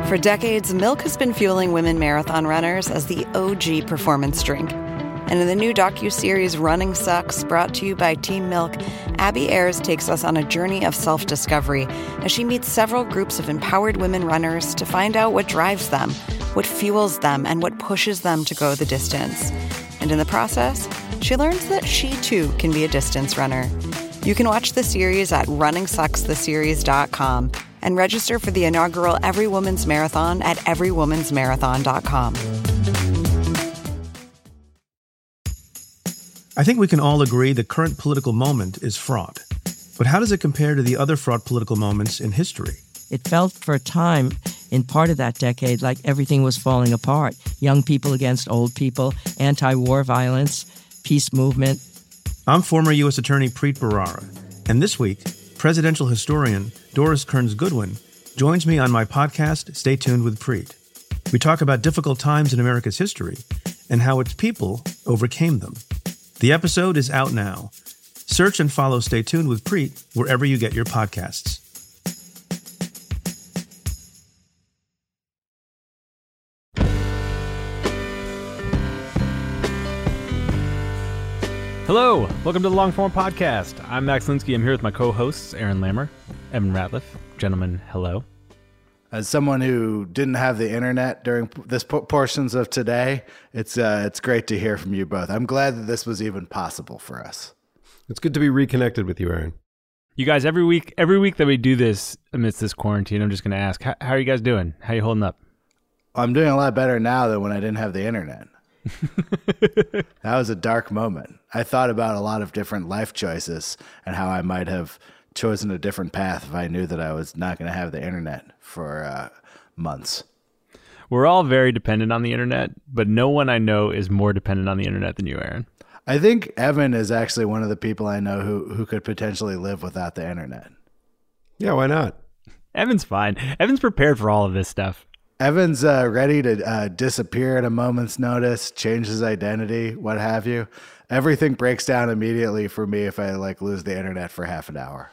For decades, milk has been fueling women marathon runners as the OG performance drink. And in the new docuseries Running Sucks, brought to you by Team Milk, Abby Ayers takes us on a journey of self-discovery as she meets several groups of empowered women runners to find out what drives them, what fuels them, and what pushes them to go the distance. And in the process, she learns that she too can be a distance runner. You can watch the series at runningsuckstheseries.com and register for the inaugural Every Woman's Marathon at everywomansmarathon.com. I think we can all agree the current political moment is fraught. But how does it compare to the other fraught political moments in history? It felt for a time, in part of that decade, like everything was falling apart. Young people against old people, anti-war violence, peace movement. I'm former U.S. Attorney Preet Bharara, and this week, presidential historian Doris Kearns Goodwin joins me on my podcast, Stay Tuned with Preet. We talk about difficult times in America's history and how its people overcame them. The episode is out now. Search and follow Stay Tuned with Preet wherever you get your podcasts. Hello, welcome to the Longform Podcast. I'm Max Linsky. I'm here with my co-hosts, Aaron Lammer, Evan Ratliff. Gentlemen, hello. As someone who didn't have the internet during this portions of today, it's great to hear from you both. I'm glad that this was even possible for us. It's good to be reconnected with you, Aaron. You guys, every week that we do this amidst this quarantine, I'm just going to ask, how are you guys doing? How are you holding up? I'm doing a lot better now than when I didn't have the internet. That was a dark moment. I thought about a lot of different life choices and how I might have chosen a different path if I knew that I was not going to have the internet for months. We're all very dependent on the internet, but no one I know is more dependent on the internet than you, Aaron. I think Evan is actually one of the people I know who could potentially live without the internet. Yeah, why not? Evan's fine. Evan's prepared for all of this stuff. Evan's ready to disappear at a moment's notice, change his identity, what have you. Everything breaks down immediately for me if I lose the internet for half an hour.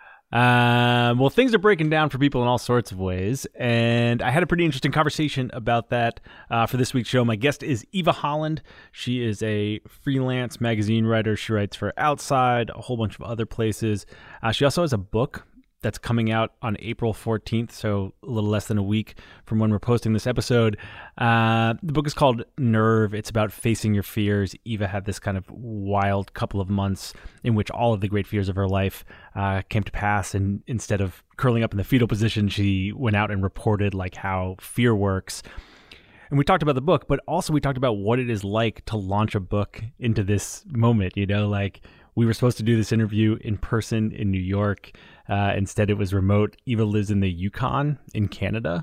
Well, things are breaking down for people in all sorts of ways, and I had a pretty interesting conversation about that for this week's show. My guest is Eva Holland. She is a freelance magazine writer. She writes for Outside, a whole bunch of other places. She also has a book that's coming out on April 14th, so a little less than a week from when we're posting this episode. The book is called Nerve. It's about facing your fears. Eva had this kind of wild couple of months in which all of the great fears of her life came to pass, and instead of curling up in the fetal position, she went out and reported how fear works. And we talked about the book, but also we talked about what it is like to launch a book into this moment. We were supposed to do this interview in person in New York. Instead, it was remote. Eva lives in the Yukon in Canada.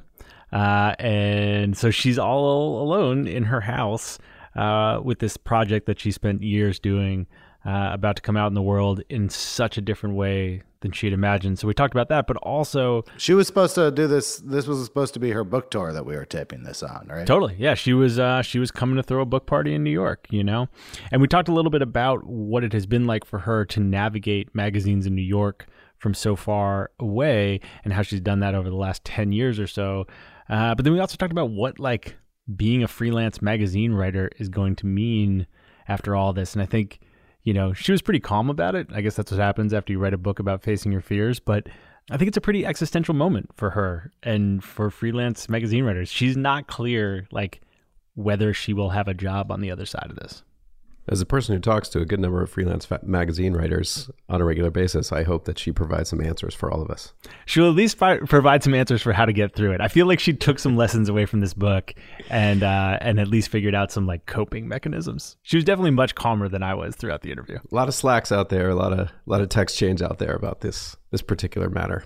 And so she's all alone in her house with this project that she spent years doing, about to come out in the world in such a different way than she had imagined. So we talked about that, but also... She was supposed to do this. This was supposed to be her book tour that we were taping this on, right? Totally. Yeah, she was coming to throw a book party in New York, And we talked a little bit about what it has been like for her to navigate magazines in New York from so far away and how she's done that over the last 10 years or so. But then we also talked about what being a freelance magazine writer is going to mean after all this. And I think, she was pretty calm about it. I guess that's what happens after you write a book about facing your fears. But I think it's a pretty existential moment for her and for freelance magazine writers. She's not clear, whether she will have a job on the other side of this. As a person who talks to a good number of freelance magazine writers on a regular basis, I hope that she provides some answers for all of us. She'll at least provide some answers for how to get through it. I feel like she took some lessons away from this book and at least figured out some coping mechanisms. She was definitely much calmer than I was throughout the interview. A lot of Slacks out there, a lot of text chains out there about this particular matter.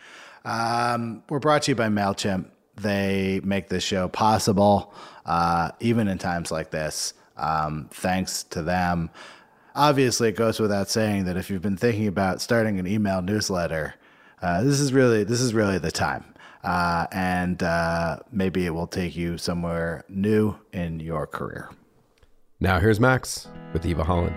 We're brought to you by MailChimp. They make this show possible, even in times like this. Thanks to them. Obviously, it goes without saying that if you've been thinking about starting an email newsletter, this is really the time. And maybe it will take you somewhere new in your career. Now here's Max with Eva Holland.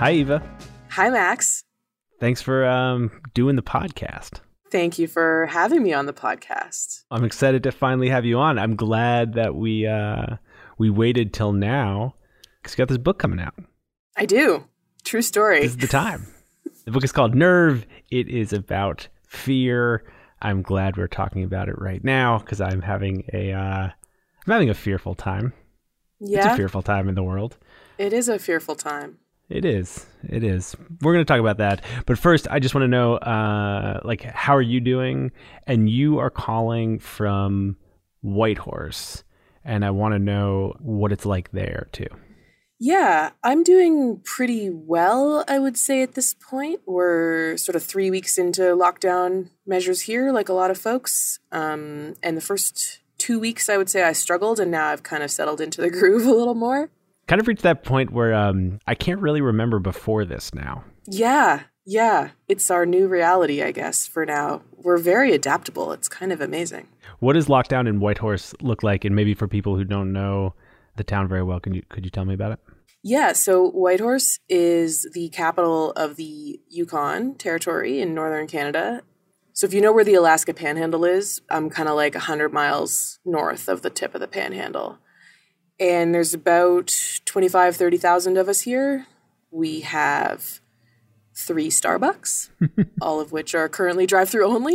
Hi, Eva. Hi, Max. Thanks for doing the podcast. Thank you for having me on the podcast. I'm excited to finally have you on. I'm glad that we waited till now because you got this book coming out. I do. True story. This is the time. The book is called Nerve. It is about fear. I'm glad we're talking about it right now because I'm having a fearful time. Yeah. It's a fearful time in the world. It is a fearful time. It is. It is. We're going to talk about that. But first, I just want to know, how are you doing? And you are calling from Whitehorse. And I want to know what it's like there, too. Yeah, I'm doing pretty well, I would say, at this point. We're sort of 3 weeks into lockdown measures here, like a lot of folks. And the first 2 weeks, I would say I struggled. And now I've kind of settled into the groove a little more. Kind of reached that point where I can't really remember before this now. Yeah. It's our new reality, I guess, for now. We're very adaptable. It's kind of amazing. What does lockdown in Whitehorse look like? And maybe for people who don't know the town very well, could you tell me about it? Yeah, so Whitehorse is the capital of the Yukon Territory in northern Canada. So if you know where the Alaska Panhandle is, I'm kind of like 100 miles north of the tip of the Panhandle. And there's about 25,000, 30,000 of us here. We have 3 Starbucks, all of which are currently drive-through only.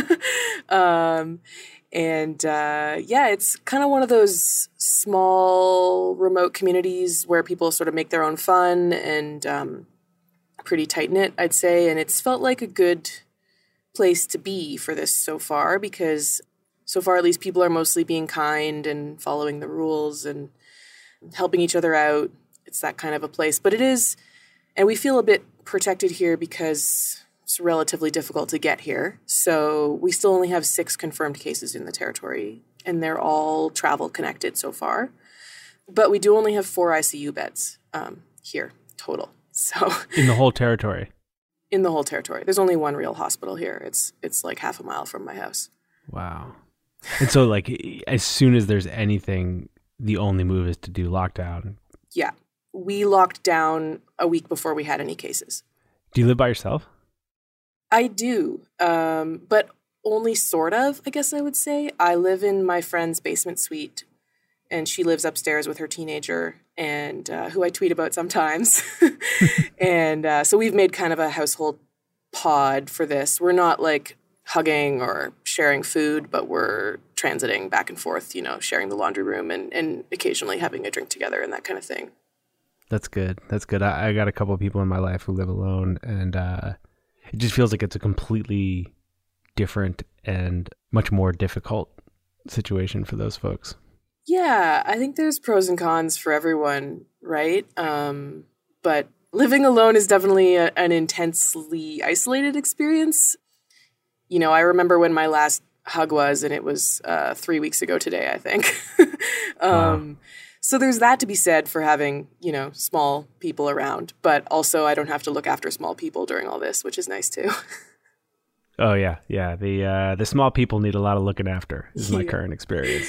It's kind of one of those small, remote communities where people sort of make their own fun and pretty tight-knit, I'd say. And it's felt like a good place to be for this so far because so far, at least, people are mostly being kind and following the rules and helping each other out. It's that kind of a place. But it is, and we feel a bit protected here because it's relatively difficult to get here. So we still only have 6 confirmed cases in the territory, and they're all travel connected so far. But we do only have 4 ICU beds here total. So in the whole territory? In the whole territory. There's only 1 real hospital here. It's like half a mile from my house. Wow. And so, like, as soon as there's anything, the only move is to do lockdown. Yeah. We locked down a week before we had any cases. Do you live by yourself? I do, but only sort of, I guess I would say. I live in my friend's basement suite, and she lives upstairs with her teenager, and who I tweet about sometimes. And so we've made kind of a household pod for this. We're not, like, hugging or sharing food, but we're transiting back and forth, sharing the laundry room and occasionally having a drink together and that kind of thing. That's good. That's good. I got a couple of people in my life who live alone, and it just feels like it's a completely different and much more difficult situation for those folks. Yeah, I think there's pros and cons for everyone, right? But living alone is definitely an intensely isolated experience. I remember when my last hug was, and it was 3 weeks ago today, I think. Wow. So there's that to be said for having, small people around. But also I don't have to look after small people during all this, which is nice too. Oh, yeah. Yeah. The small people need a lot of looking after is my current experience.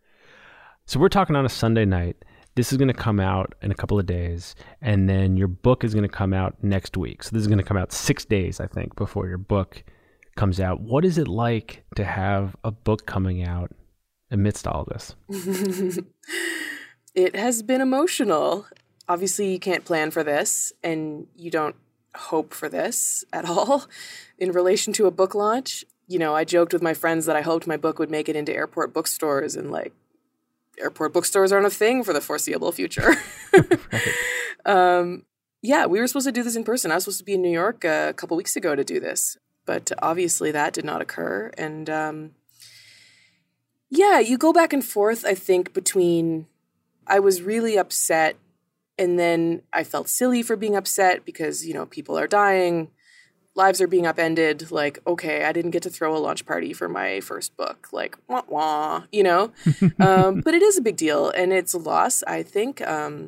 So we're talking on a Sunday night. This is going to come out in a couple of days. And then your book is going to come out next week. So this is going to come out 6 days, I think, before your book comes out. What is it like to have a book coming out amidst all of this? It has been emotional. Obviously, you can't plan for this, and you don't hope for this at all in relation to a book launch. I joked with my friends that I hoped my book would make it into airport bookstores, and airport bookstores aren't a thing for the foreseeable future. Right. We were supposed to do this in person. I was supposed to be in New York a couple weeks ago to do this. But obviously that did not occur. And you go back and forth, I think, between I was really upset and then I felt silly for being upset because, people are dying, lives are being upended. Like, okay, I didn't get to throw a launch party for my first book. Like, wah, wah, But it is a big deal and it's a loss, I think.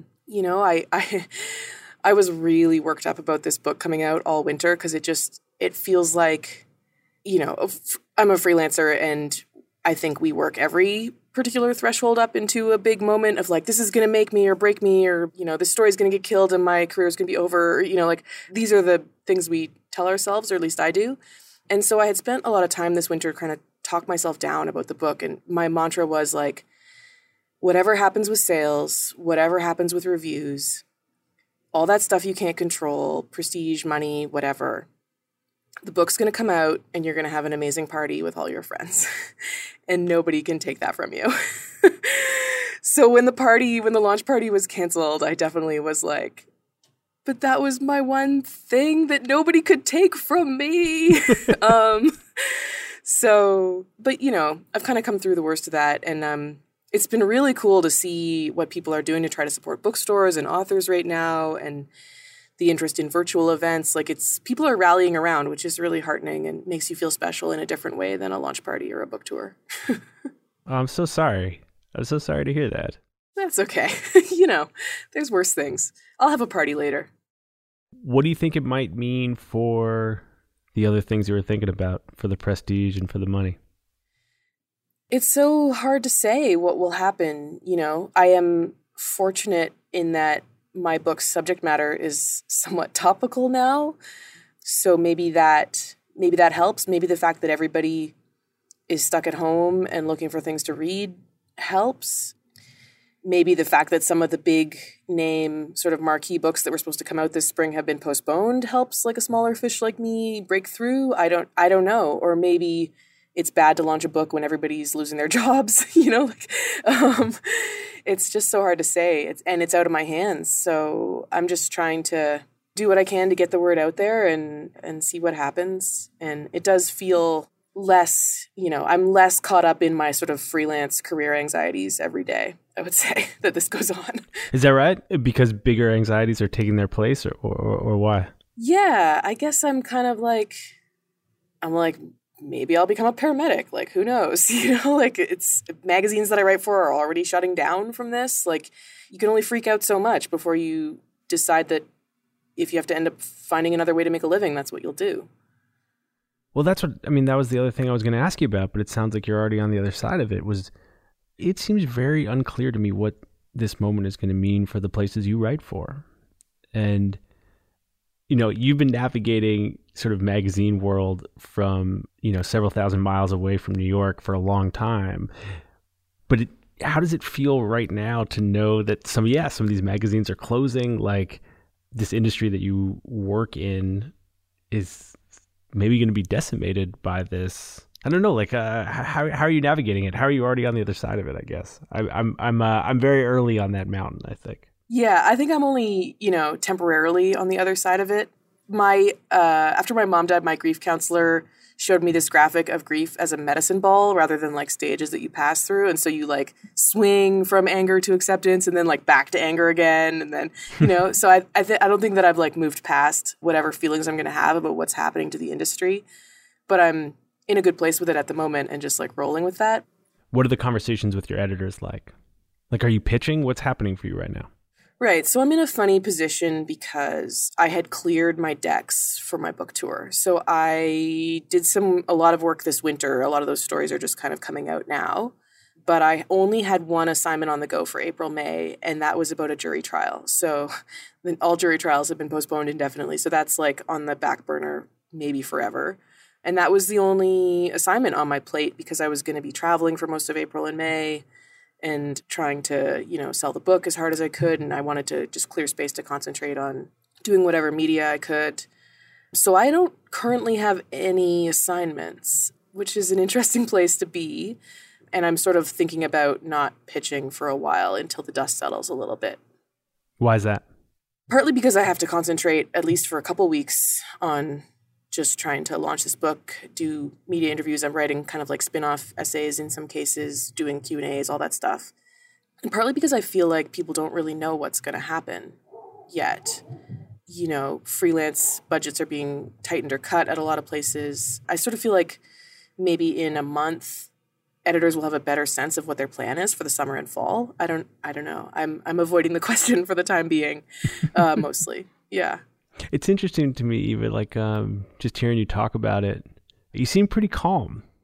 I was really worked up about this book coming out all winter because it feels like, I'm a freelancer and I think we work every particular threshold up into a big moment of like, this is going to make me or break me, or, you know, this story's going to get killed and my career is going to be over. Or, you know, like these are the things we tell ourselves, or at least I do. And so I had spent a lot of time this winter kind of talk myself down about the book. And my mantra was like, whatever happens with sales, whatever happens with reviews, all that stuff you can't control, prestige, money, whatever, the book's going to come out and you're going to have an amazing party with all your friends. And nobody can take that from you. So when the launch party was canceled, I definitely was like, but that was my one thing that nobody could take from me. But you know, I've kind of come through the worst of that. And it's been really cool to see what people are doing to try to support bookstores and authors right now, and the interest in virtual events. Like people are rallying around, which is really heartening and makes you feel special in a different way than a launch party or a book tour. I'm so sorry. I'm so sorry to hear that. That's okay. You know, there's worse things. I'll have a party later. What do you think it might mean for the other things you were thinking about, for the prestige and for the money? It's so hard to say what will happen. You know, I am fortunate in that my book's subject matter is somewhat topical now. So maybe that helps. Maybe the fact that everybody is stuck at home and looking for things to read helps. Maybe the fact that some of the big name sort of marquee books that were supposed to come out this spring have been postponed helps like a smaller fish like me break through. I don't know. Or maybe it's bad to launch a book when everybody's losing their jobs, you know, it's just so hard to say. It's out of my hands. So I'm just trying to do what I can to get the word out there and see what happens. And it does feel less, you know, I'm less caught up in my sort of freelance career anxieties every day, I would say, that this goes on. Is that right? Because bigger anxieties are taking their place, or why? Yeah, I guess I'm like, maybe I'll become a paramedic. Like, who knows? You know, like it's magazines that I write for are already shutting down from this. Like, you can only freak out so much before you decide that if you have to end up finding another way to make a living, that's what you'll do. Well, that was the other thing I was going to ask you about, but it sounds like you're already on the other side of it. It seems very unclear to me what this moment is going to mean for the places you write for. And, you know, you've been navigating sort of magazine world from, you know, several thousand miles away from New York for a long time. But how does it feel right now to know that some of these magazines are closing? Like, this industry that you work in is maybe going to be decimated by this. I don't know. Like, how are you navigating it? How are you already on the other side of it? I guess I'm very early on that mountain, I think. Yeah, I think I'm only, you know, temporarily on the other side of it. After my mom died, my grief counselor showed me this graphic of grief as a medicine ball rather than like stages that you pass through. And so you like swing from anger to acceptance and then like back to anger again. And then, you know, so I don't think that I've like moved past whatever feelings I'm going to have about what's happening to the industry, but I'm in a good place with it at the moment and just like rolling with that. What are the conversations with your editors like? Like, are you pitching? What's happening for you right now? Right. So I'm in a funny position because I had cleared my decks for my book tour. So I did a lot of work this winter. A lot of those stories are just kind of coming out now. But I only had one assignment on the go for April, May, and that was about a jury trial. So all jury trials have been postponed indefinitely. So that's like on the back burner, maybe forever. And that was the only assignment on my plate because I was going to be traveling for most of April and May and trying to, you know, sell the book as hard as I could. And I wanted to just clear space to concentrate on doing whatever media I could. So I don't currently have any assignments, which is an interesting place to be. And I'm sort of thinking about not pitching for a while until the dust settles a little bit. Why is that? Partly because I have to concentrate, at least for a couple weeks, on just trying to launch this book, do media interviews. I'm writing kind of like spin-off essays in some cases, doing Q&As, all that stuff. And partly because I feel like people don't really know what's going to happen yet. You know, freelance budgets are being tightened or cut at a lot of places. I sort of feel like maybe in a month, editors will have a better sense of what their plan is for the summer and fall. I don't know. I'm avoiding the question for the time being, mostly. Yeah. It's interesting to me, even like just hearing you talk about it. You seem pretty calm.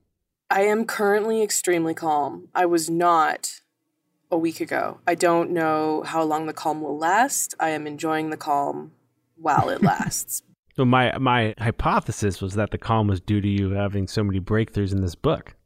I am currently extremely calm. I was not a week ago. I don't know how long the calm will last. I am enjoying the calm while it lasts. So my hypothesis was that the calm was due to you having so many breakthroughs in this book.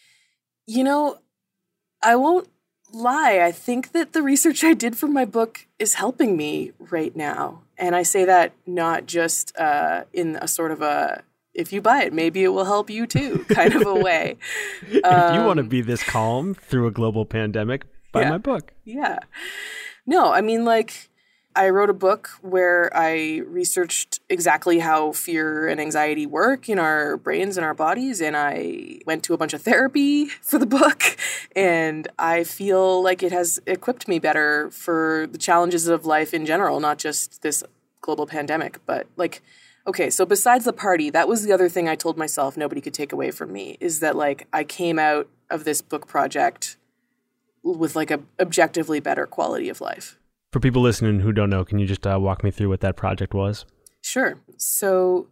You know, I won't lie. I think that the research I did for my book is helping me right now. And I say that not just in a sort of a, if you buy it, maybe it will help you too, kind of a way. If you want to be this calm through a global pandemic, buy my book. Yeah. No, I mean, like, I wrote a book where I researched exactly how fear and anxiety work in our brains and our bodies, and I went to a bunch of therapy for the book, and I feel like it has equipped me better for the challenges of life in general, not just this global pandemic, but like, okay, so besides the party, that was the other thing I told myself nobody could take away from me, is that like I came out of this book project with like a objectively better quality of life. For people listening who don't know, can you just walk me through what that project was? Sure. So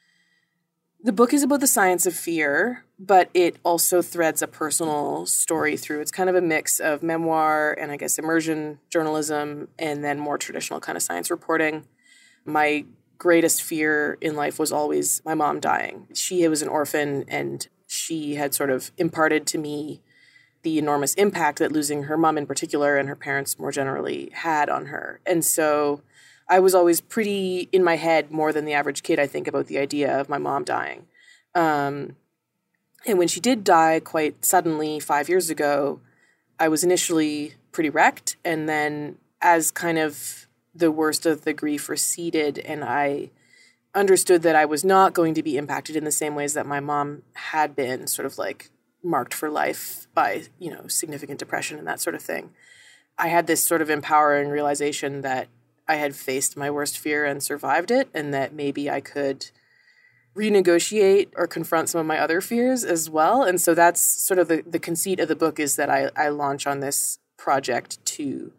the book is about the science of fear, but it also threads a personal story through. It's kind of a mix of memoir and I guess immersion journalism and then more traditional kind of science reporting. My greatest fear in life was always my mom dying. She was an orphan and she had sort of imparted to me the enormous impact that losing her mom in particular and her parents more generally had on her. And so I was always pretty in my head more than the average kid, I think, about the idea of my mom dying. And when she did die quite suddenly 5 years ago, I was initially pretty wrecked. And then as kind of the worst of the grief receded and I understood that I was not going to be impacted in the same ways that my mom had been, sort of like marked for life by, you know, significant depression and that sort of thing. I had this sort of empowering realization that I had faced my worst fear and survived it, and that maybe I could renegotiate or confront some of my other fears as well. And so that's sort of the conceit of the book, is that I launch on this project to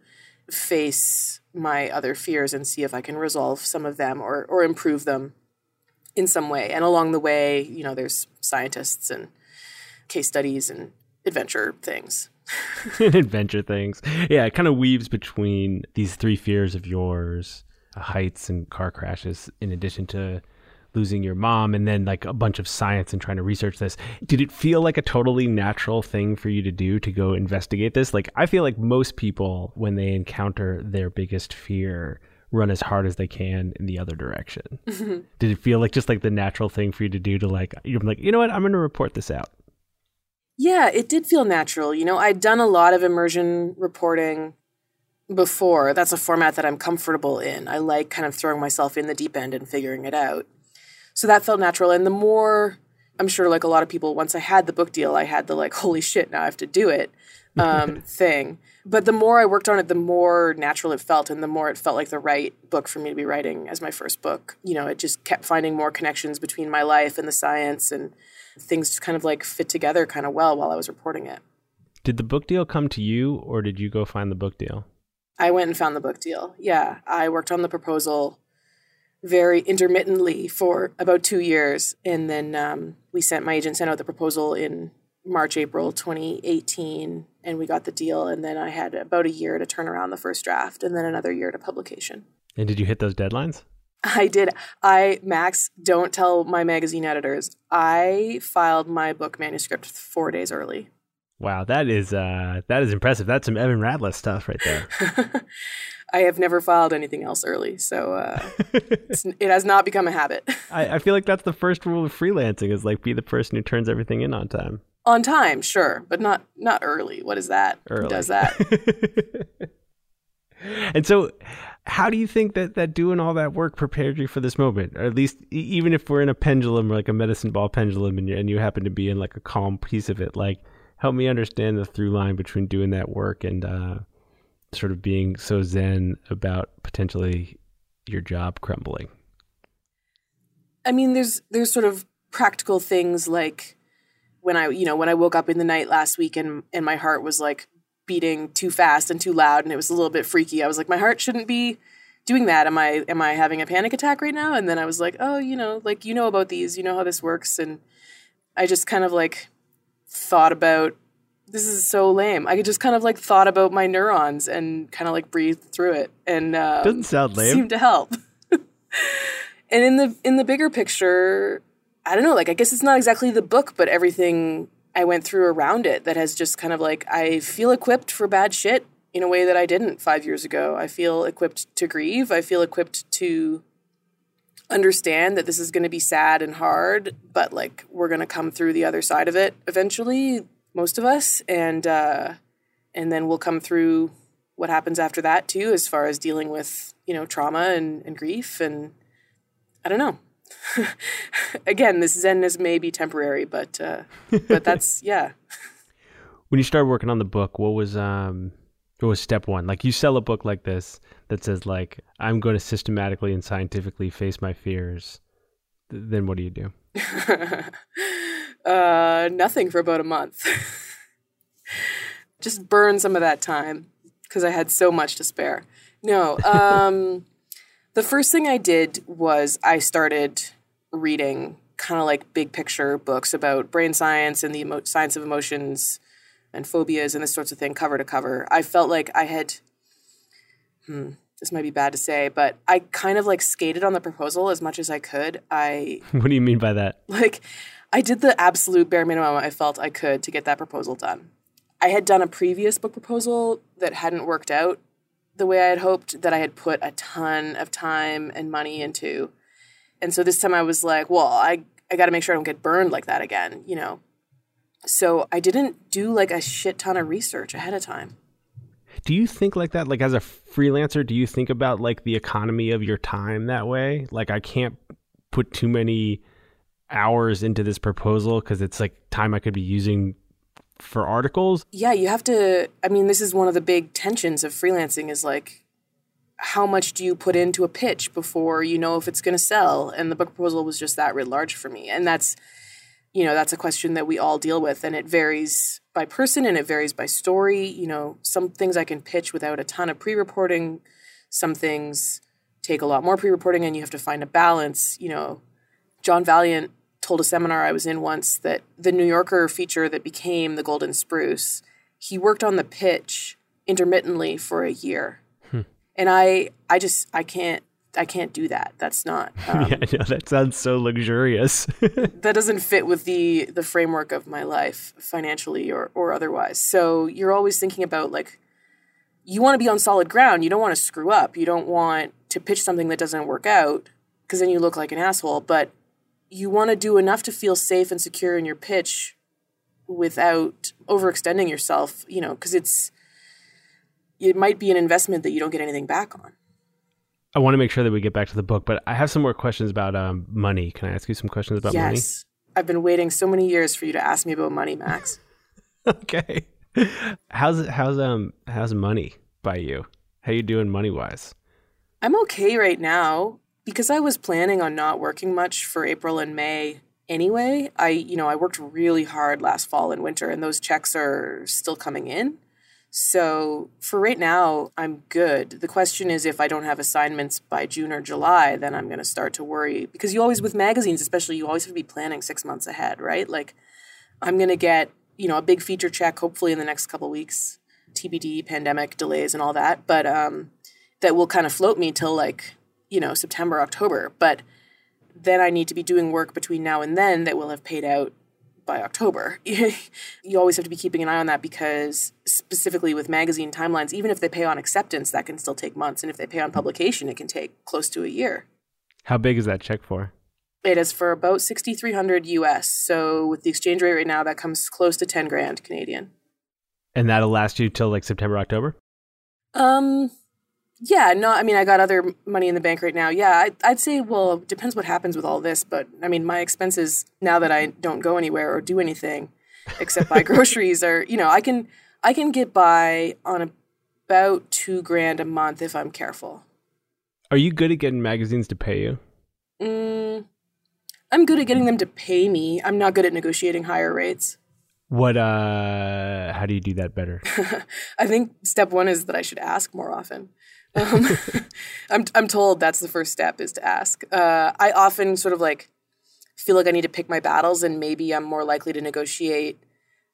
face my other fears and see if I can resolve some of them or improve them in some way. And along the way, you know, there's scientists and case studies and adventure things. Adventure things. Yeah, it kind of weaves between these three fears of yours, heights and car crashes, in addition to losing your mom, and then like a bunch of science and trying to research this. Did it feel like a totally natural thing for you to do, to go investigate this? Like, I feel like most people, when they encounter their biggest fear, run as hard as they can in the other direction. Mm-hmm. Did it feel like just like the natural thing for you to do, to like, you're like, you know what, I'm going to report this out? Yeah, it did feel natural. You know, I'd done a lot of immersion reporting before. That's a format that I'm comfortable in. I like kind of throwing myself in the deep end and figuring it out. So that felt natural. And the more, I'm sure like a lot of people, once I had the book deal, I had the like, holy shit, now I have to do it thing. But the more I worked on it, the more natural it felt, and the more it felt like the right book for me to be writing as my first book. You know, it just kept finding more connections between my life and the science, and things just kind of like fit together kind of well while I was reporting it. Did the book deal come to you, or did you go find the book deal? I went and found the book deal. Yeah, I worked on the proposal very intermittently for about 2 years. And then my agent sent out the proposal in March, April 2018, and we got the deal. And then I had about a year to turn around the first draft, and then another year to publication. And did you hit those deadlines? I did. Max, don't tell my magazine editors, I filed my book manuscript 4 days early. Wow, that is impressive. That's some Evan Radler stuff right there. I have never filed anything else early, so it has not become a habit. I feel like that's the first rule of freelancing, is like, be the person who turns everything in on time. On time, sure, but not early. What is that? Early. Who does that? And so how do you think that doing all that work prepared you for this moment? Or at least, even if we're in a pendulum, like a medicine ball pendulum, and you happen to be in like a calm piece of it, like, help me understand the through line between doing that work and sort of being so zen about potentially your job crumbling. I mean, there's sort of practical things, like when I woke up in the night last week and my heart was like beating too fast and too loud, and it was a little bit freaky. I was like, my heart shouldn't be doing that. Am I having a panic attack right now? And then I was like, oh, like, about these, how this works. And I just kind of like thought about, this is so lame. I just kind of like thought about my neurons and kind of like breathed through it, and doesn't sound lame. Seemed to help. And in the bigger picture, I don't know, like I guess it's not exactly the book, but everything I went through around it that has just kind of like, I feel equipped for bad shit in a way that I didn't 5 years ago. I feel equipped to grieve. I feel equipped to understand that this is going to be sad and hard, but like we're going to come through the other side of it eventually, most of us, and then we'll come through what happens after that too, as far as dealing with, you know, trauma and grief, and I don't know. Again, this zen-ness may be temporary, but that's, yeah. When you started working on the book, what was step one? Like, you sell a book like this that says like, I'm going to systematically and scientifically face my fears. Then what do you do? Nothing for about a month. Just burn some of that time because I had so much to spare. No, the first thing I did was I started reading kind of like big picture books about brain science and the science of emotions and phobias and this sorts of thing, cover to cover. I felt like I had, this might be bad to say, but I kind of like skated on the proposal as much as I could. What do you mean by that? Like, I did the absolute bare minimum I felt I could to get that proposal done. I had done a previous book proposal that hadn't worked out the way I had hoped, that I had put a ton of time and money into. And so this time I was like, well, I got to make sure I don't get burned like that again, you know? So I didn't do like a shit ton of research ahead of time. Do you think like that? Like, as a freelancer, do you think about like the economy of your time that way? Like, I can't put too many hours into this proposal because it's like time I could be using for articles? Yeah, you have to, I mean, this is one of the big tensions of freelancing, is like, how much do you put into a pitch before you know if it's going to sell? And the book proposal was just that writ large for me. And that's, you know, that's a question that we all deal with, and it varies by person and it varies by story. You know, some things I can pitch without a ton of pre-reporting. Some things take a lot more pre-reporting, and you have to find a balance. You know, John Valiant told a seminar I was in once that the New Yorker feature that became The Golden Spruce, he worked on the pitch intermittently for a year. And I can't do that. That's not. Yeah, no, that sounds so luxurious. That doesn't fit with the framework of my life, financially or otherwise. So you're always thinking about, like, you want to be on solid ground. You don't want to screw up. You don't want to pitch something that doesn't work out, because then you look like an asshole. But you want to do enough to feel safe and secure in your pitch without overextending yourself, you know, because it might be an investment that you don't get anything back on. I want to make sure that we get back to the book, but I have some more questions about money. Can I ask you some questions about money? Yes. I've been waiting so many years for you to ask me about money, Max. Okay. How's money by you? How you doing money-wise? I'm okay right now because I was planning on not working much for April and May anyway. I worked really hard last fall and winter, and those checks are still coming in. So for right now, I'm good. The question is, if I don't have assignments by June or July, then I'm going to start to worry. Because you always, with magazines especially, you always have to be planning 6 months ahead, right? Like, I'm going to get, a big feature check hopefully in the next couple of weeks, TBD, pandemic delays and all that. But that will kind of float me till September, October. But then I need to be doing work between now and then that will have paid out by October. You always have to be keeping an eye on that, because specifically with magazine timelines, even if they pay on acceptance, that can still take months. And if they pay on publication, it can take close to a year. How big is that check for? It is for about $6,300 US. So with the exchange rate right now, that comes close to 10 grand Canadian. And that'll last you till September, October? Yeah, no, I got other money in the bank right now. Yeah, I'd say, well, it depends what happens with all this. But my expenses, now that I don't go anywhere or do anything except buy groceries, are, I can get by on about $2 grand a month if I'm careful. Are you good at getting magazines to pay you? I'm good at getting them to pay me. I'm not good at negotiating higher rates. How do you do that better? I think step one is that I should ask more often. I'm told that's the first step, is to ask. I often sort of feel like I need to pick my battles, and maybe I'm more likely to negotiate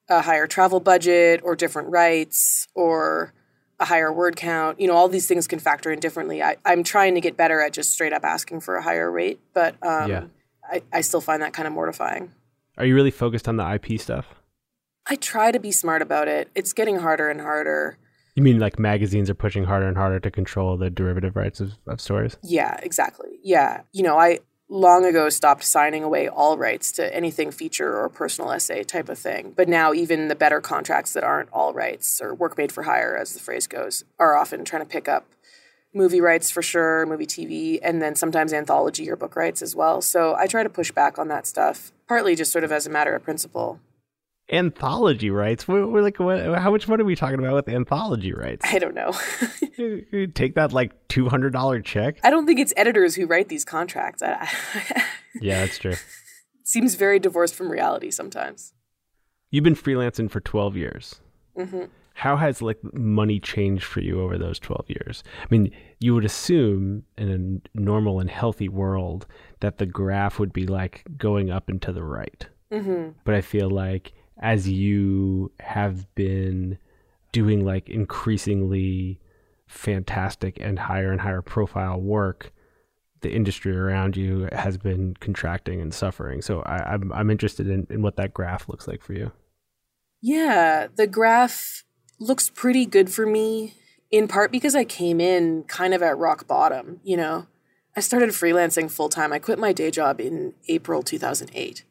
a higher travel budget or different rights or a higher word count. All these things can factor in differently. I'm trying to get better at just straight up asking for a higher rate, but I still find that kind of mortifying. Are you really focused on the IP stuff? I try to be smart about it. It's getting harder and harder. You mean like magazines are pushing harder and harder to control the derivative rights of stories? Yeah, exactly. Yeah. I long ago stopped signing away all rights to anything feature or personal essay type of thing. But now even the better contracts that aren't all rights or work made for hire, as the phrase goes, are often trying to pick up movie rights for sure, movie TV, and then sometimes anthology or book rights as well. So I try to push back on that stuff, partly just sort of as a matter of principle. Anthology rights? We're like, how much money are we talking about with anthology rights? I don't know. You take that like $200 check? I don't think it's editors who write these contracts. Yeah, that's true. Seems very divorced from reality sometimes. You've been freelancing for 12 years. Mm-hmm. How has like money changed for you over those 12 years? I mean, you would assume in a normal and healthy world that the graph would be like going up and to the right. Mm-hmm. But I feel like as you have been doing like increasingly fantastic and higher profile work, the industry around you has been contracting and suffering. So I'm interested in what that graph looks like for you. Yeah, the graph looks pretty good for me, in part because I came in kind of at rock bottom. I started freelancing full time. I quit my day job in April 2008.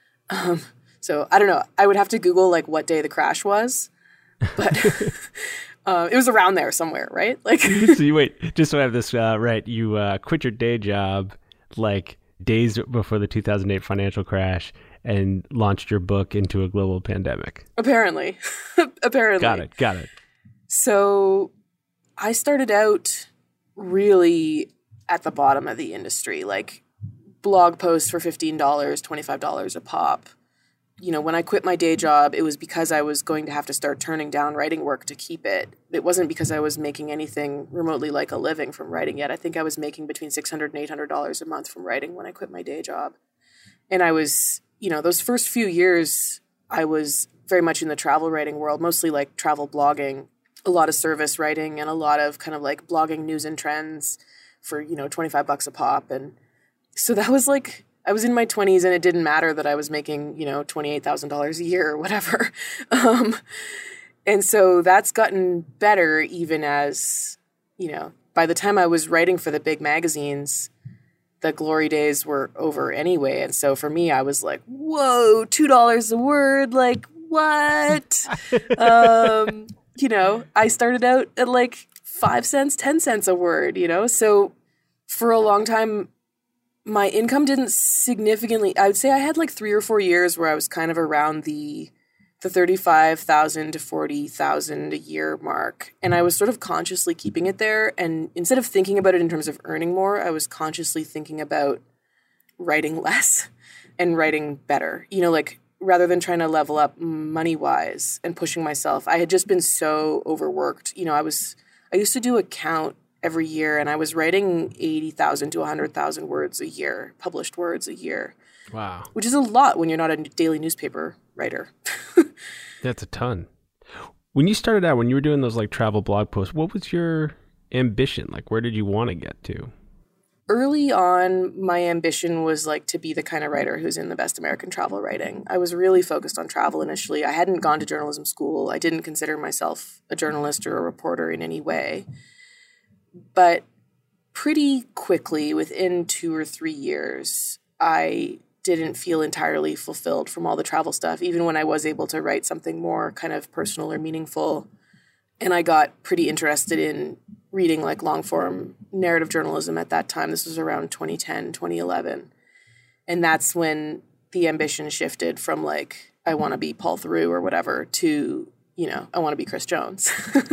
So I don't know. I would have to Google like what day the crash was, but it was around there somewhere, right? Like, so you wait, just so I have this right. You quit your day job like days before the 2008 financial crash and launched your book into a global pandemic. Apparently. Got it. So I started out really at the bottom of the industry, like blog posts for $15, $25 a pop. When I quit my day job, it was because I was going to have to start turning down writing work to keep it. It wasn't because I was making anything remotely like a living from writing yet. I think I was making between $600 and $800 a month from writing when I quit my day job. And I was, those first few years, I was very much in the travel writing world, mostly like travel blogging, a lot of service writing and a lot of kind of like blogging news and trends for, $25 a pop. And so that was like, I was in my 20s and it didn't matter that I was making, $28,000 a year or whatever. And so that's gotten better even as, by the time I was writing for the big magazines, the glory days were over anyway. And so for me, I was like, whoa, $2 a word. Like, what? I started out at like 5 cents, 10 cents a word, So for a long time, my income didn't significantly, I would say I had like 3 or 4 years where I was kind of around the $35,000 to $40,000 a year mark. And I was sort of consciously keeping it there. And instead of thinking about it in terms of earning more, I was consciously thinking about writing less and writing better. Like rather than trying to level up money-wise and pushing myself, I had just been so overworked. I used to do a count every year, and I was writing 80,000 to 100,000 words a year, published words a year. Wow. Which is a lot when you're not a daily newspaper writer. That's a ton. When you started out, when you were doing those like travel blog posts, what was your ambition? Like, where did you want to get to? Early on, my ambition was like to be the kind of writer who's in the best American travel writing. I was really focused on travel initially. I hadn't gone to journalism school. I didn't consider myself a journalist or a reporter in any way. But pretty quickly, within 2 or 3 years, I didn't feel entirely fulfilled from all the travel stuff, even when I was able to write something more kind of personal or meaningful. And I got pretty interested in reading like long-form narrative journalism at that time. This was around 2010, 2011. And that's when the ambition shifted from like, I want to be Paul Theroux or whatever to, I want to be Chris Jones.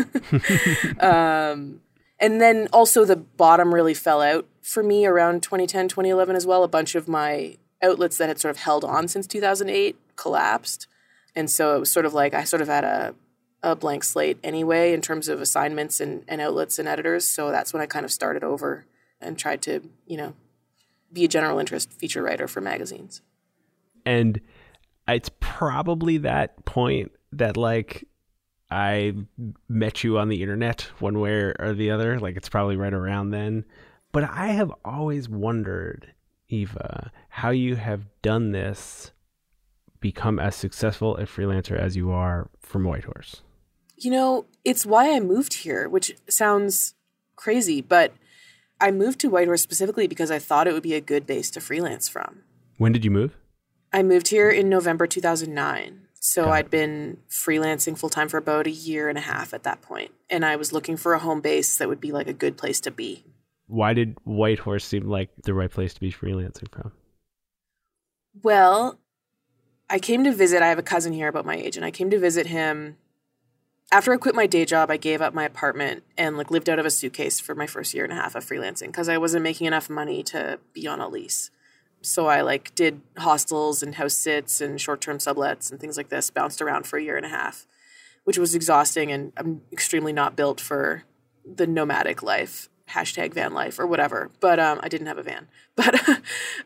And then also the bottom really fell out for me around 2010, 2011 as well. A bunch of my outlets that had sort of held on since 2008 collapsed. And so it was sort of like I sort of had a blank slate anyway in terms of assignments and outlets and editors. So that's when I kind of started over and tried to, be a general interest feature writer for magazines. And it's probably that point that like I met you on the internet one way or the other. Like it's probably right around then. But I have always wondered, Eva, how you have done this, become as successful a freelancer as you are from Whitehorse. You know, it's why I moved here, which sounds crazy, but I moved to Whitehorse specifically because I thought it would be a good base to freelance from. When did you move? I moved here in November 2009. So Got it. I'd been freelancing full-time for about a year and a half at that point, and I was looking for a home base that would be like a good place to be. Why did Whitehorse seem like the right place to be freelancing from? Well, I came to visit. I have a cousin here about my age, and I came to visit him. After I quit my day job, I gave up my apartment and like lived out of a suitcase for my first year and a half of freelancing because I wasn't making enough money to be on a lease. So I like did hostels and house sits and short-term sublets and things like this, bounced around for a year and a half, which was exhausting, and I'm extremely not built for the nomadic life, #van life or whatever. But I didn't have a van. But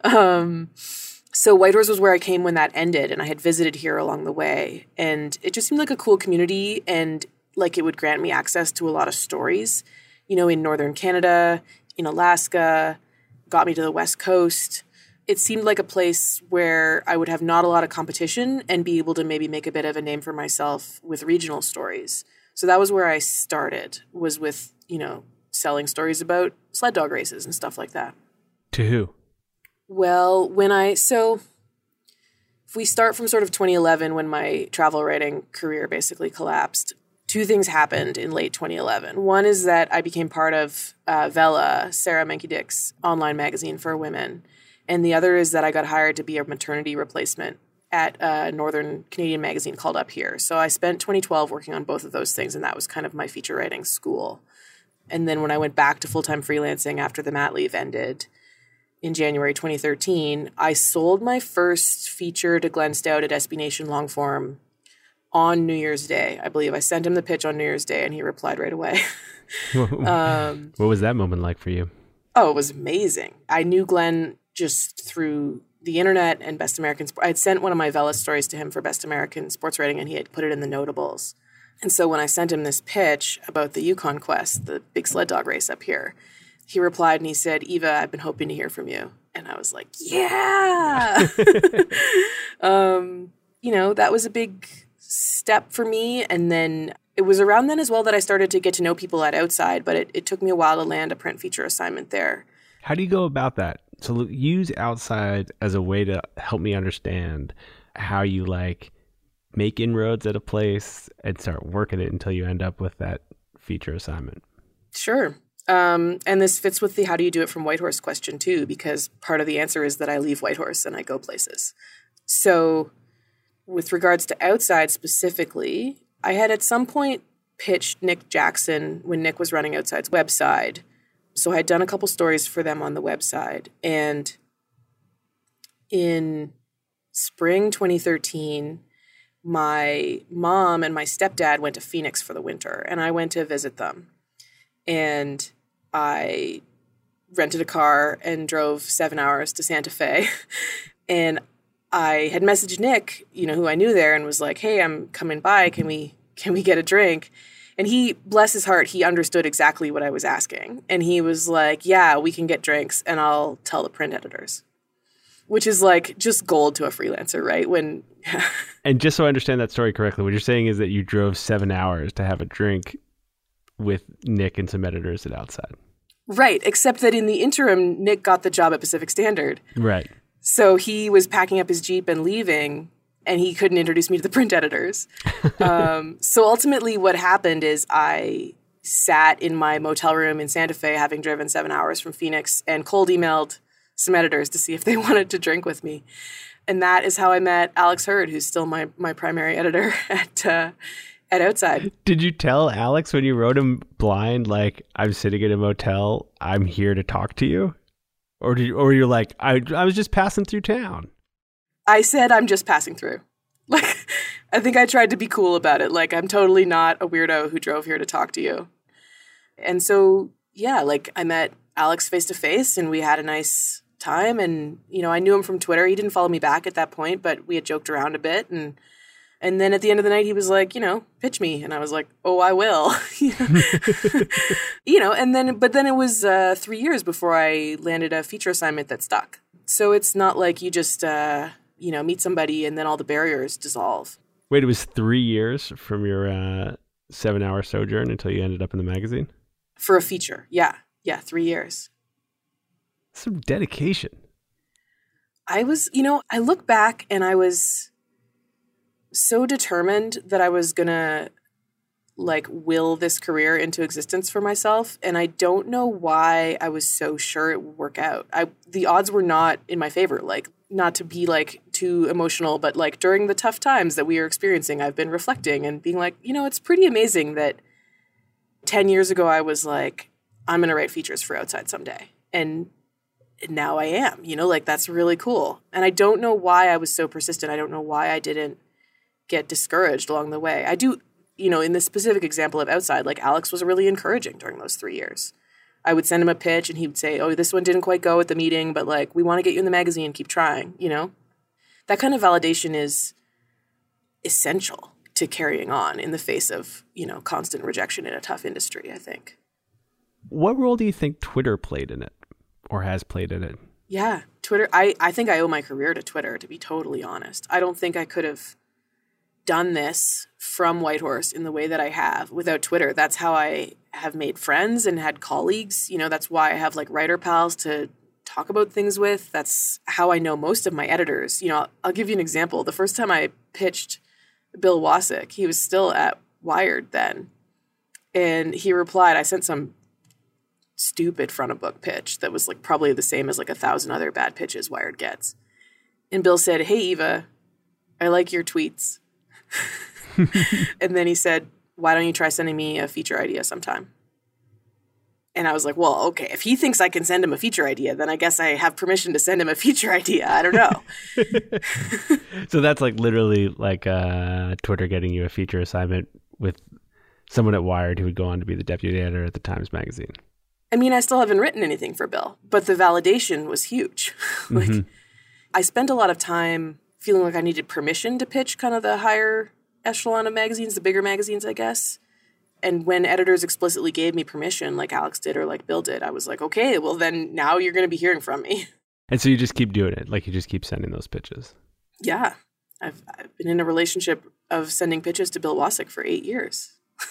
so Whitehorse was where I came when that ended, and I had visited here along the way. And it just seemed like a cool community, and like it would grant me access to a lot of stories, you know, in northern Canada, in Alaska, got me to the West Coast. It seemed like a place where I would have not a lot of competition and be able to maybe make a bit of a name for myself with regional stories. So that was where I started, was with, you know, selling stories about sled dog races and stuff like that. To who? Well, so if we start from sort of 2011 when my travel writing career basically collapsed, two things happened in late 2011. One is that I became part of Vella, Sarah Menke-Dick's online magazine for women. And the other is that I got hired to be a maternity replacement at a northern Canadian magazine called Up Here. So I spent 2012 working on both of those things, and that was kind of my feature writing school. And then when I went back to full-time freelancing after the mat leave ended in January 2013, I sold my first feature to Glenn Stout at SB Nation Longform on New Year's Day. I believe I sent him the pitch on New Year's Day, and he replied right away. What was that moment like for you? Oh, it was amazing. I knew Glenn just through the internet and Best American Sport. I had sent one of my Vella stories to him for Best American Sports Writing, and he had put it in the notables. And so when I sent him this pitch about the Yukon Quest, the big sled dog race up here, he replied and he said, "Eva, I've been hoping to hear from you." And I was like, yeah. You know, that was a big step for me. And then it was around then as well that I started to get to know people at Outside, but it took me a while to land a print feature assignment there. How do you go about that? So use Outside as a way to help me understand how you like make inroads at a place and start working it until you end up with that feature assignment. Sure. And this fits with the how do you do it from Whitehorse question too, because part of the answer is that I leave Whitehorse and I go places. So with regards to Outside specifically, I had at some point pitched Nick Jackson when Nick was running Outside's website. So I had done a couple stories for them on the website. And in spring 2013, my mom and my stepdad went to Phoenix for the winter, and I went to visit them. And I rented a car and drove 7 hours to Santa Fe. And I had messaged Nick, you know, who I knew there, and was like, "Hey, I'm coming by. Can we get a drink?" And he, bless his heart, he understood exactly what I was asking. And he was like, "Yeah, we can get drinks and I'll tell the print editors." Which is like just gold to a freelancer, right? And just so I understand that story correctly, what you're saying is that you drove 7 hours to have a drink with Nick and some editors at Outside. Right, except that in the interim, Nick got the job at Pacific Standard. Right. So he was packing up his Jeep and leaving, and he couldn't introduce me to the print editors. So ultimately what happened is I sat in my motel room in Santa Fe, having driven 7 hours from Phoenix, and cold emailed some editors to see if they wanted to drink with me. And that is how I met Alex Hurd, who's still my primary editor at Outside. Did you tell Alex when you wrote him blind, like, "I'm sitting in a motel, I'm here to talk to you"? Or you're like, I was just passing through town"? I said, "I'm just passing through." Like, I think I tried to be cool about it. Like, I'm totally not a weirdo who drove here to talk to you. And so, yeah, like I met Alex face to face and we had a nice time. And, you know, I knew him from Twitter. He didn't follow me back at that point, but we had joked around a bit. And And then at the end of the night, he was like, pitch me. And I was like, oh, I will. But then it was 3 years before I landed a feature assignment that stuck. So it's not like you just, meet somebody and then all the barriers dissolve. Wait, it was 3 years from your 7-hour sojourn until you ended up in the magazine? For a feature, yeah. Yeah, 3 years. Some dedication. I was, I look back and I was so determined that I was going to will this career into existence for myself. And I don't know why I was so sure it would work out. The odds were not in my favor, not to be too emotional, but during the tough times that we are experiencing, I've been reflecting and being it's pretty amazing that 10 years ago I was like, I'm going to write features for Outside someday. And now I am, that's really cool. And I don't know why I was so persistent. I don't know why I didn't get discouraged along the way. I do, in the specific example of Outside, Alex was really encouraging during those 3 years. I would send him a pitch and he would say, oh, this one didn't quite go at the meeting, but we want to get you in the magazine, keep trying, That kind of validation is essential to carrying on in the face of, constant rejection in a tough industry, I think. What role do you think Twitter played in it or has played in it? Yeah, Twitter. I think I owe my career to Twitter, to be totally honest. I don't think I could have done this from Whitehorse in the way that I have without Twitter. That's how I have made friends and had colleagues. That's why I have writer pals to talk about things with. That's how I know most of my editors. I'll give you an example. The first time I pitched Bill Wasick, he was still at Wired then. And he replied, I sent some stupid front of book pitch that was probably the same as 1,000 other bad pitches Wired gets. And Bill said, hey, Eva, I like your tweets. And then he said, why don't you try sending me a feature idea sometime? And I was like, well, okay, if he thinks I can send him a feature idea, then I guess I have permission to send him a feature idea. I don't know. So that's literally Twitter getting you a feature assignment with someone at Wired who would go on to be the deputy editor at the Times Magazine. I mean, I still haven't written anything for Bill, but the validation was huge. I spent a lot of time feeling like I needed permission to pitch kind of the higher echelon of magazines, the bigger magazines, I guess. And when editors explicitly gave me permission, like Alex did or like Bill did, I was like, okay, well then now you're going to be hearing from me. And so you just keep doing it. You just keep sending those pitches. Yeah. I've been in a relationship of sending pitches to Bill Wasick for 8 years.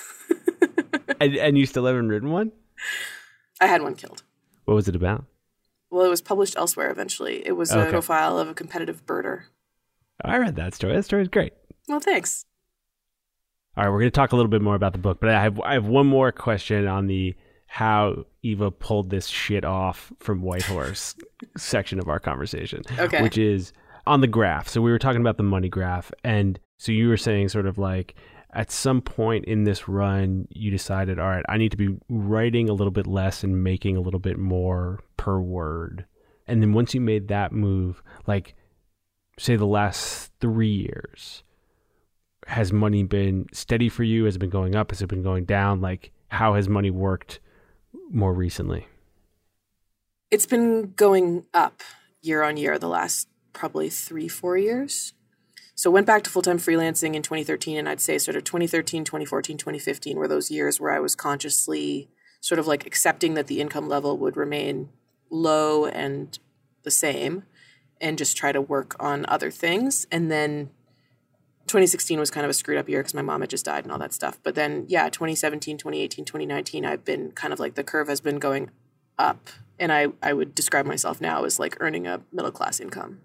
And you still haven't written one? I had one killed. What was it about? Well, it was published elsewhere eventually. It was a profile of a competitive birder. I read that story. That story is great. Well, thanks. All right, we're going to talk a little bit more about the book, but I have one more question on the how Eva pulled this shit off from Whitehorse section of our conversation, which is on the graph. So we were talking about the money graph, and so you were saying sort of at some point in this run, you decided, all right, I need to be writing a little bit less and making a little bit more per word. And then once you made that move, say the last 3 years, has money been steady for you? Has it been going up? Has it been going down? How has money worked more recently? It's been going up year on year the last probably 3-4 years. So went back to full-time freelancing in 2013, and I'd say sort of 2013, 2014, 2015 were those years where I was consciously sort of accepting that the income level would remain low and the same and just try to work on other things. And then 2016 was kind of a screwed up year because my mom had just died and all that stuff. But then, 2017, 2018, 2019, I've been kind of the curve has been going up. And I would describe myself now as earning a middle-class income.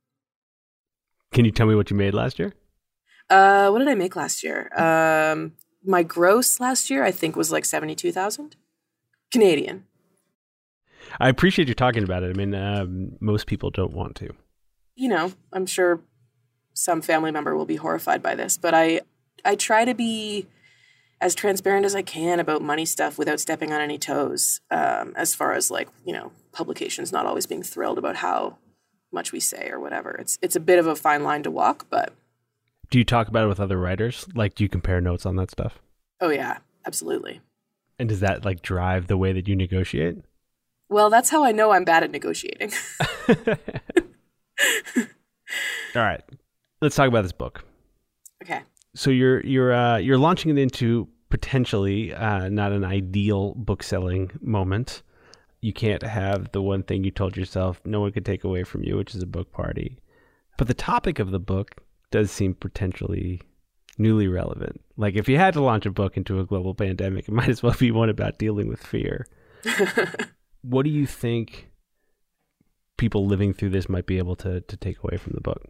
Can you tell me what you made last year? What did I make last year? My gross last year, I think, was 72,000 Canadian. I appreciate you talking about it. I mean, most people don't want to. I'm sure some family member will be horrified by this, but I try to be as transparent as I can about money stuff without stepping on any toes, as far as publications not always being thrilled about how much we say or whatever. It's a bit of a fine line to walk, but... Do you talk about it with other writers? Do you compare notes on that stuff? Oh yeah, absolutely. And does that drive the way that you negotiate? Well, that's how I know I'm bad at negotiating. All right. Let's talk about this book. Okay. So you're launching it into potentially not an ideal book selling moment. You can't have the one thing you told yourself no one could take away from you, which is a book party. But the topic of the book does seem potentially newly relevant. Like if you had to launch a book into a global pandemic, it might as well be one about dealing with fear. What do you think people living through this might be able to take away from the book?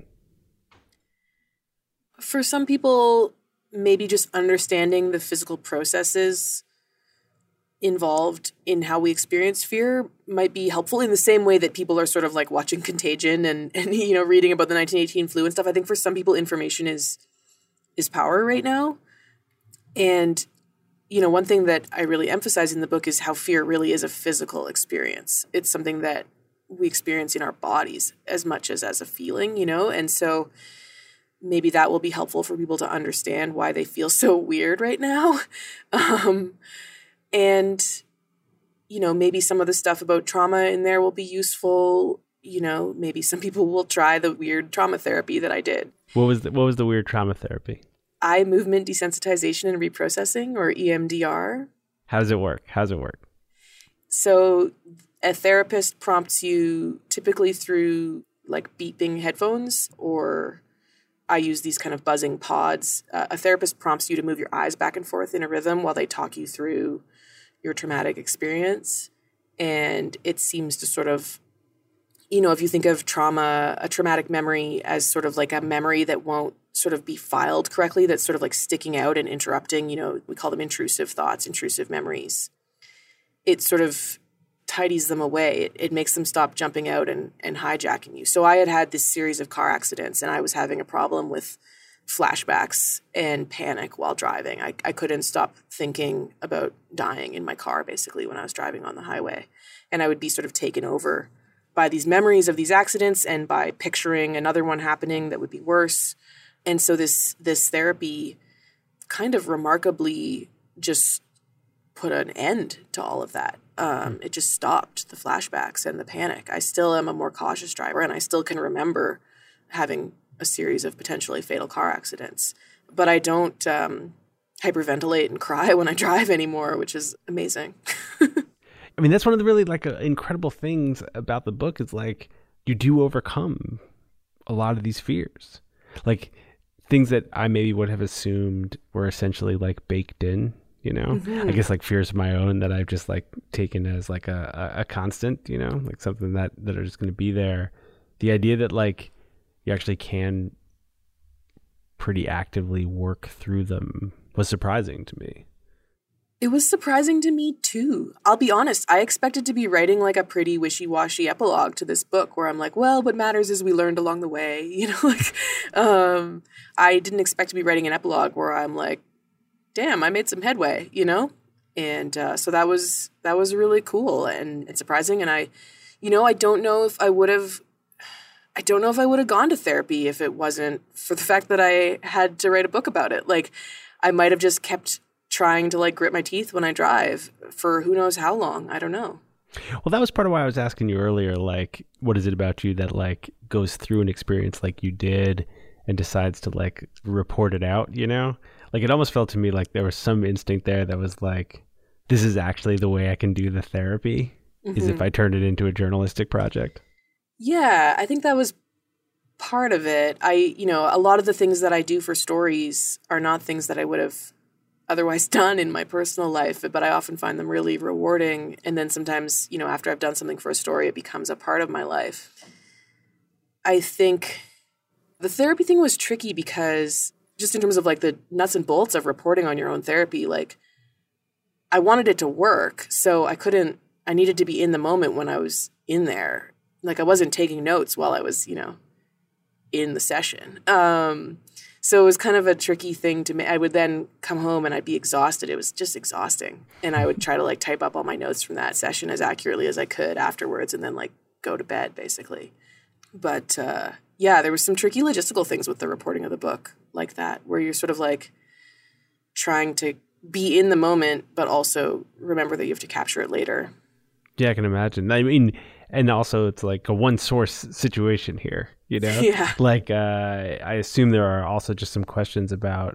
For some people, maybe just understanding the physical processes involved in how we experience fear might be helpful in the same way that people are sort of like watching Contagion and reading about the 1918 flu and stuff. I think for some people, information is power right now. And, one thing that I really emphasize in the book is how fear really is a physical experience. It's something that we experience in our bodies as much as a feeling, and so maybe that will be helpful for people to understand why they feel so weird right now. And, maybe some of the stuff about trauma in there will be useful. Maybe some people will try the weird trauma therapy that I did. What was the weird trauma therapy? Eye movement desensitization and reprocessing, or EMDR. How does it work? So a therapist prompts you typically through like beeping headphones, or I use these kind of buzzing pods. A therapist prompts you to move your eyes back and forth in a rhythm while they talk you through your traumatic experience. And it seems to sort of, if you think of trauma, a traumatic memory as sort of like a memory that won't sort of be filed correctly, that's sort of like sticking out and interrupting, we call them intrusive thoughts, intrusive memories. It sort of tidies them away. It makes them stop jumping out and hijacking you. So I had this series of car accidents, and I was having a problem with flashbacks and panic while driving. I couldn't stop thinking about dying in my car, basically, when I was driving on the highway. And I would be sort of taken over by these memories of these accidents and by picturing another one happening that would be worse. And so this therapy kind of remarkably just put an end to all of that. It just stopped the flashbacks and the panic. I still am a more cautious driver, and I still can remember having a series of potentially fatal car accidents. But I don't hyperventilate and cry when I drive anymore, which is amazing. I mean, that's one of the really incredible things about the book is like you do overcome a lot of these fears. Like things that I maybe would have assumed were essentially like baked in. I guess like fears of my own that I've just like taken as like a constant, like something that are just going to be there. The idea that like you actually can pretty actively work through them was surprising to me. It was surprising to me too. I'll be honest. I expected to be writing like a pretty wishy-washy epilogue to this book where I'm like, well, what matters is we learned along the way, I didn't expect to be writing an epilogue where I'm like, damn, I made some headway, And so that was really cool and surprising. And I don't know if I would have gone to therapy if it wasn't for the fact that I had to write a book about it. Like I might have just kept trying to like grit my teeth when I drive for who knows how long. I don't know. Well, that was part of why I was asking you earlier, like, what is it about you that like goes through an experience like you did and decides to like report it out, Like it almost felt to me like there was some instinct there that was like, this is actually the way I can do the therapy, is if I turned it into a journalistic project. Yeah, I think that was part of it. A lot of the things that I do for stories are not things that I would have otherwise done in my personal life, but I often find them really rewarding. And then sometimes, after I've done something for a story, it becomes a part of my life. I think the therapy thing was tricky because just in terms of like the nuts and bolts of reporting on your own therapy, like I wanted it to work. So I needed to be in the moment when I was in there. Like I wasn't taking notes while I was, in the session. So it was kind of a tricky thing to make. I would then come home and I'd be exhausted. It was just exhausting. And I would try to like type up all my notes from that session as accurately as I could afterwards and then like go to bed basically. But there was some tricky logistical things with the reporting of the book like that, where you're sort of like trying to be in the moment, but also remember that you have to capture it later. Yeah, I can imagine. I mean, and also it's like a one source situation here, Yeah. Like I assume there are also just some questions about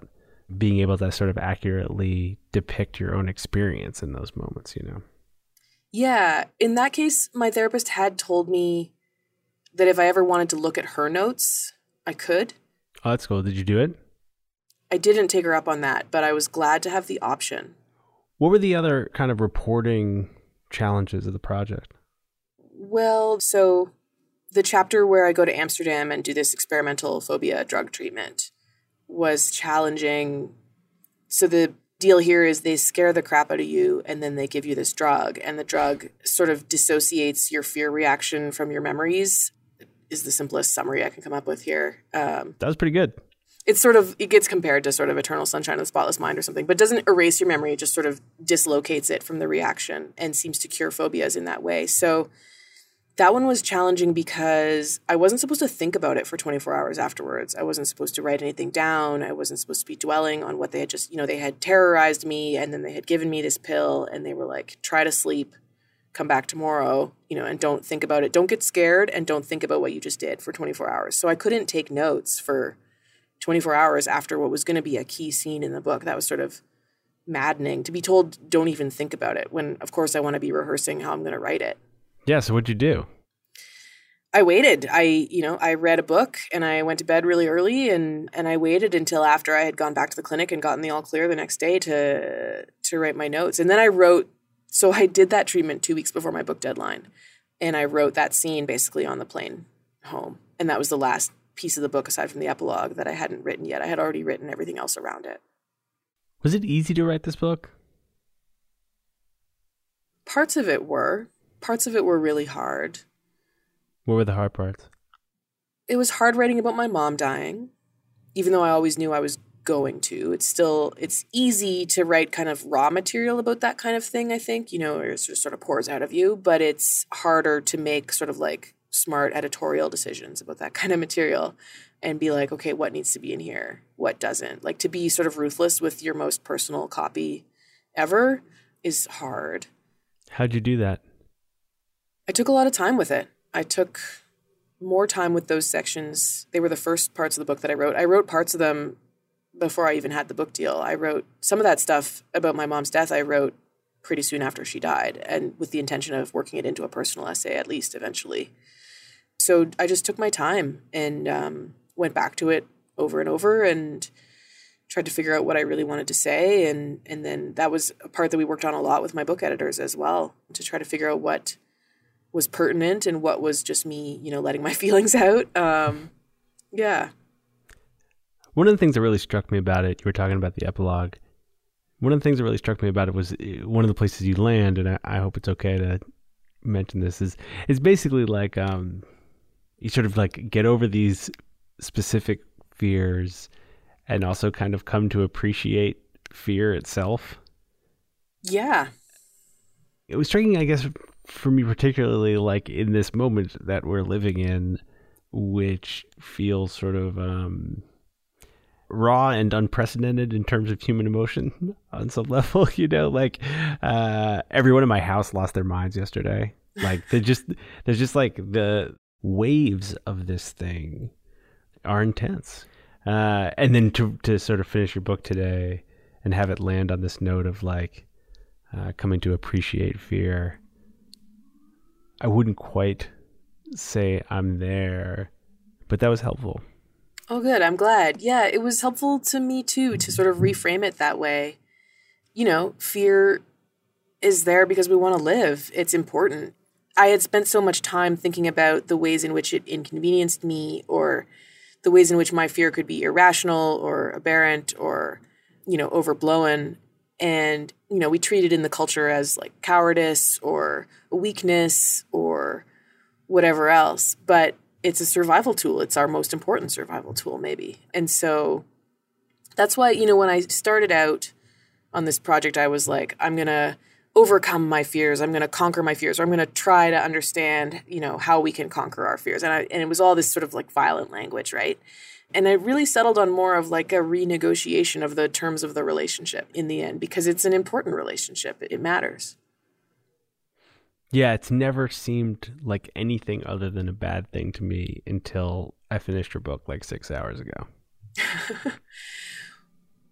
being able to sort of accurately depict your own experience in those moments, Yeah. In that case, my therapist had told me that if I ever wanted to look at her notes, I could. Oh, that's cool. Did you do it? I didn't take her up on that, but I was glad to have the option. What were the other kind of reporting challenges of the project? Well, so the chapter where I go to Amsterdam and do this experimental phobia drug treatment was challenging. So the deal here is they scare the crap out of you and then they give you this drug, and the drug sort of dissociates your fear reaction from your memories, is the simplest summary I can come up with here. That was pretty good. It gets compared to sort of Eternal Sunshine of the Spotless Mind or something, but doesn't erase your memory. It just sort of dislocates it from the reaction and seems to cure phobias in that way. So that one was challenging because I wasn't supposed to think about it for 24 hours afterwards. I wasn't supposed to write anything down. I wasn't supposed to be dwelling on what they had just, they had terrorized me, and then they had given me this pill and they were like, try to sleep, come back tomorrow, and don't think about it. Don't get scared and don't think about what you just did for 24 hours. So I couldn't take notes for 24 hours after what was going to be a key scene in the book. That was sort of maddening to be told, don't even think about it, when of course I want to be rehearsing how I'm going to write it. Yeah. So what'd you do? I waited. I read a book and I went to bed really early and I waited until after I had gone back to the clinic and gotten the all clear the next day to write my notes. And then I did that treatment 2 weeks before my book deadline. And I wrote that scene basically on the plane home. And that was the last piece of the book aside from the epilogue that I hadn't written yet. I had already written everything else around it. Was it easy to write this book? Parts of it were. Parts of it were really hard. What were the hard parts? It was hard writing about my mom dying, even though I always knew I was going to. It's easy to write kind of raw material about that kind of thing, I think, where it just sort of pours out of you, but it's harder to make sort of like smart editorial decisions about that kind of material and be like, okay, what needs to be in here? What doesn't? Like, to be sort of ruthless with your most personal copy ever is hard. How'd you do that? I took a lot of time with it. I took more time with those sections. They were the first parts of the book that I wrote. I wrote parts of them before I even had the book deal. I wrote some of that stuff about my mom's death. I wrote pretty soon after she died, and with the intention of working it into a personal essay, at least eventually. So I just took my time and went back to it over and over and tried to figure out what I really wanted to say. And then that was a part that we worked on a lot with my book editors as well, to try to figure out what was pertinent and what was just me, letting my feelings out. Yeah. One of the things that really struck me about it, you were talking about the epilogue. One of the things that really struck me about it was one of the places you land, and I hope it's okay to mention this, is it's basically like you sort of like get over these specific fears and also kind of come to appreciate fear itself. Yeah. It was striking, I guess, for me particularly, like in this moment that we're living in, which feels sort of raw and unprecedented in terms of human emotion on some level, like everyone in my house lost their minds yesterday. Like there's just like the waves of this thing are intense. And then to sort of finish your book today and have it land on this note of like coming to appreciate fear. I wouldn't quite say I'm there, but that was helpful. Oh, good. I'm glad. Yeah, it was helpful to me too, to sort of reframe it that way. Fear is there because we want to live. It's important. I had spent so much time thinking about the ways in which it inconvenienced me, or the ways in which my fear could be irrational or aberrant or, overblown. And, we treat it in the culture as like cowardice or a weakness or whatever else. But it's a survival tool. It's our most important survival tool, maybe. And so that's why, when I started out on this project, I was like, I'm going to overcome my fears. I'm going to conquer my fears. Or I'm going to try to understand, how we can conquer our fears. And it was all this sort of like violent language, right? And I really settled on more of like a renegotiation of the terms of the relationship in the end, because it's an important relationship. It matters. Yeah, it's never seemed like anything other than a bad thing to me until I finished your book like 6 hours ago.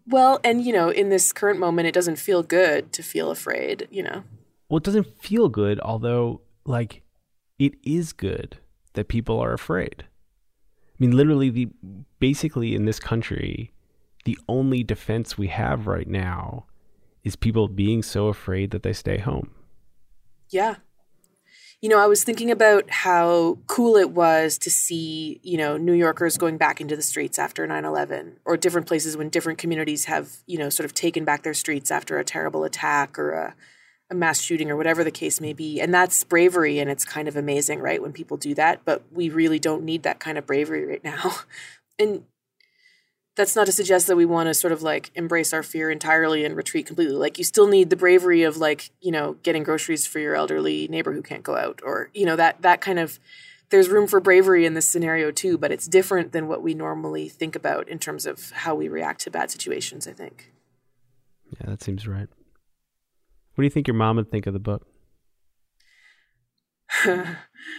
Well, and, in this current moment, it doesn't feel good to feel afraid, Well, it doesn't feel good, although, it is good that people are afraid. I mean, literally, basically in this country, the only defense we have right now is people being so afraid that they stay home. Yeah. I was thinking about how cool it was to see, New Yorkers going back into the streets after 9/11, or different places when different communities have, sort of taken back their streets after a terrible attack or a mass shooting or whatever the case may be. And that's bravery, and it's kind of amazing, right, when people do that. But we really don't need that kind of bravery right now. And that's not to suggest that we want to sort of embrace our fear entirely and retreat completely. You still need the bravery of getting groceries for your elderly neighbor who can't go out, or, that kind of, there's room for bravery in this scenario too, but it's different than what we normally think about in terms of how we react to bad situations, I think. Yeah, that seems right. What do you think your mom would think of the book? I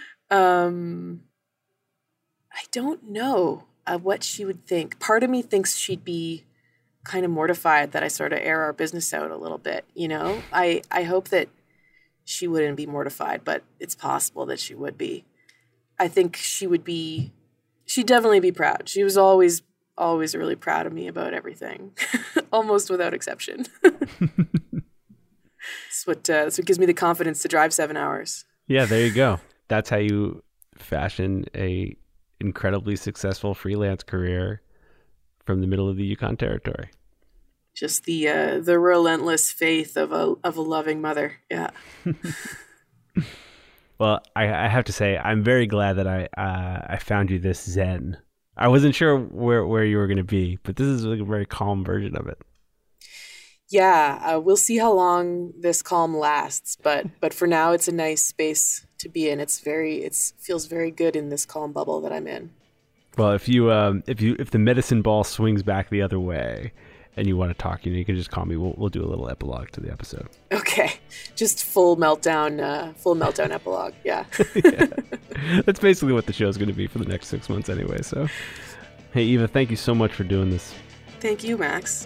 don't know what she would think. Part of me thinks she'd be kind of mortified that I sort of air our business out a little bit, I hope that she wouldn't be mortified, but it's possible that she would be. I think she'd definitely be proud. She was always really proud of me about everything, almost without exception. That's what gives me the confidence to drive 7 hours. Yeah, there you go. That's how you fashion a incredibly successful freelance career from the middle of the Yukon Territory. Just the relentless faith of a loving mother. Yeah. Well, I have to say, I'm very glad that I found you this zen. I wasn't sure where you were going to be, but this is a very calm version of it. Yeah, we'll see how long this calm lasts, but for now, it's a nice space to be in. It feels very good in this calm bubble that I'm in. Well, if the medicine ball swings back the other way, and you want to talk, you can just call me. We'll do a little epilogue to the episode. Okay, just full meltdown epilogue. Yeah. Yeah. That's basically what the show's going to be for the next 6 months, anyway. So, hey, Eva, thank you so much for doing this. Thank you, Max.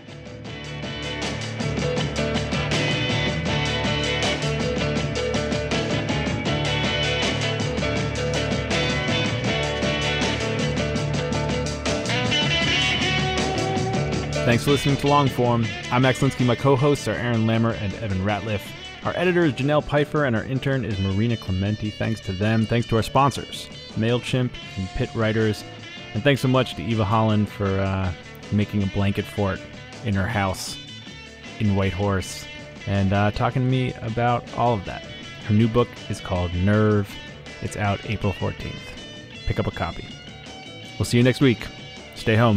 Thanks for listening to Longform. I'm Max Linsky. My co-hosts are Aaron Lammer and Evan Ratliff. Our editor is Janelle Pfeiffer, and our intern is Marina Clementi. Thanks to them. Thanks to our sponsors, MailChimp and Pitt Writers. And thanks so much to Eva Holland for making a blanket fort in her house in Whitehorse and talking to me about all of that. Her new book is called Nerve. It's out April 14th. Pick up a copy. We'll see you next week. Stay home.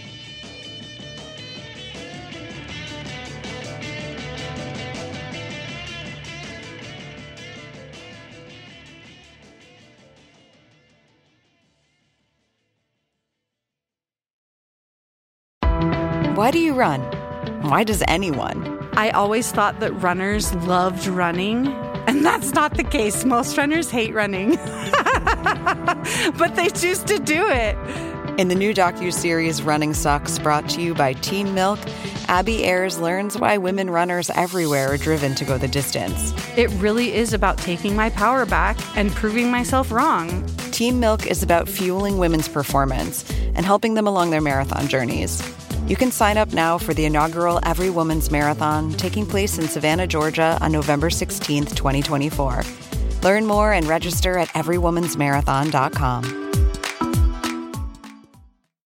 Why do you run? Why does anyone? I always thought that runners loved running, and that's not the case. Most runners hate running, but they choose to do it. In the new docuseries Running Sucks, brought to you by Team Milk, Abby Ayers learns why women runners everywhere are driven to go the distance. It really is about taking my power back and proving myself wrong. Team Milk is about fueling women's performance and helping them along their marathon journeys. You can sign up now for the inaugural Every Woman's Marathon taking place in Savannah, Georgia on November 16th, 2024. Learn more and register at everywomansmarathon.com.